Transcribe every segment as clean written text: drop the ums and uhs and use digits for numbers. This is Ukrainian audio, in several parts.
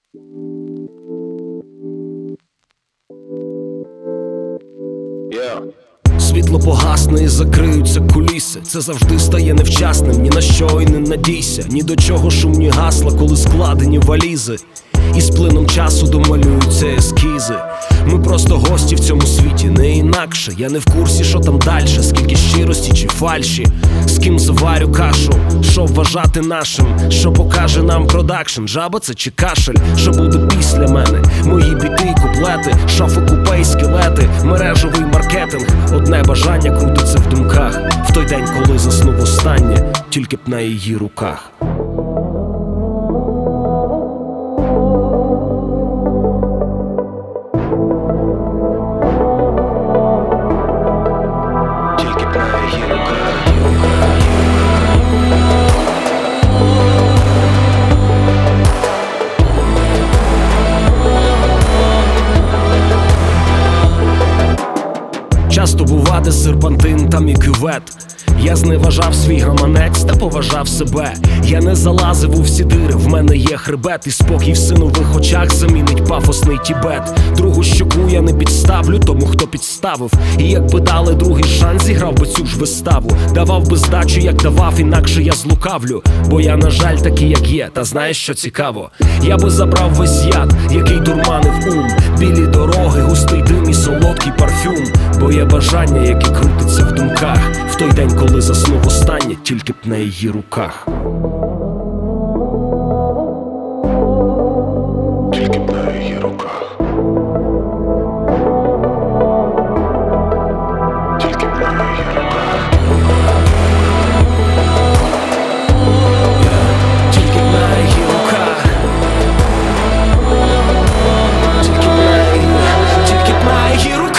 Світло погасне і закриються куліси. Це завжди стає невчасним, ні на що й не надійся. Ні до чого шумні гасла, коли складені валізи. І з плином часу домалюються ескізи. Ми просто гості в цьому світі, не інакше. Я не в курсі, що там дальше, скільки щирості чи фальші. З ким заварю кашу, що вважати нашим, що покаже нам продакшн. Жаба це чи кашель, що буде після мене. Мої біти, куплети, шафи, купе й скелети. Мережевий маркетинг, одне бажання крутиться в думках. В той день, коли заснув останнє, тільки б на її руках. Часто бува, де серпантин, там і кювет. Я зневажав свій гаманець та поважав себе. Я не залазив у всі дири, в мене є хребет. І спокій в синових очах замінить пафосний Тібет. Другу щоку я не підставлю тому, хто підставив. І якби дали другий шанс, зіграв би цю ж виставу. Давав би здачу, як давав, інакше я злукавлю. Бо я, на жаль, такий, як є, та знаєш, що цікаво? Я би забрав весь яд, який дурманив ум. Білі дороги, густий дим і солодкий парфюм. Бо є бажання, яке крутиться в думках. В той день, коли заснув останнє, тільки б на її руках. Тільки б на її руках. Тільки б на її руках. Тільки б на її руках. Тільки б на її руках.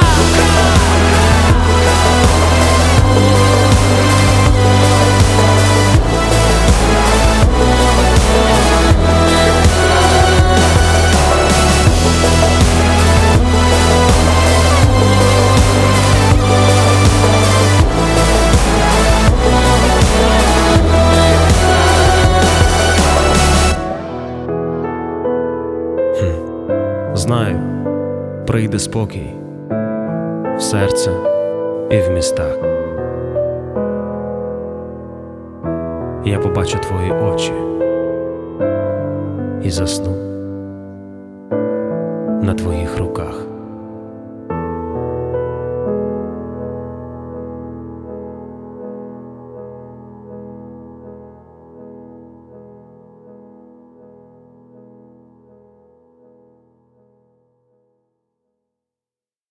Знаю, прийде спокій в серце і в містах. Я побачу твої очі і засну на твоїх руках.